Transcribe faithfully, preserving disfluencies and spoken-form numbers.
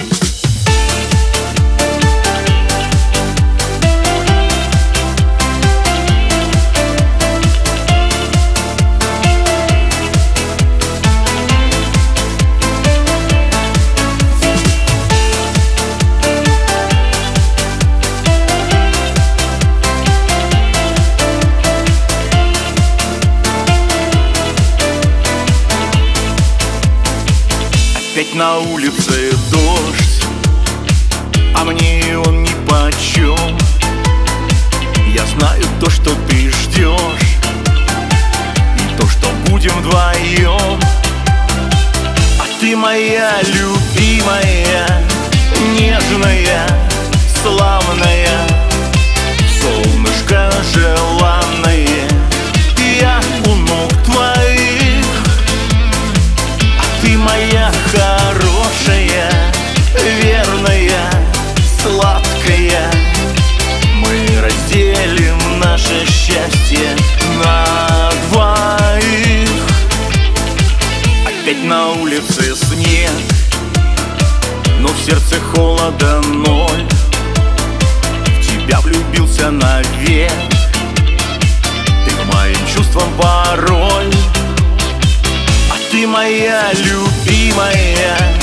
Опять на улице дождь, а мне он нипочем. Я знаю то, что ты ждешь, и то, что будем вдвоем. А ты моя любимая, нежная, славная, солнышко желанное. Я у ног твоих, а ты моя хорошая, верная, сладкая. Мы разделим наше счастье на двоих. Опять на улице снег, но в сердце холода ноль. В тебя влюбился навек, ты к моим чувствам пароль. А ты моя любимая,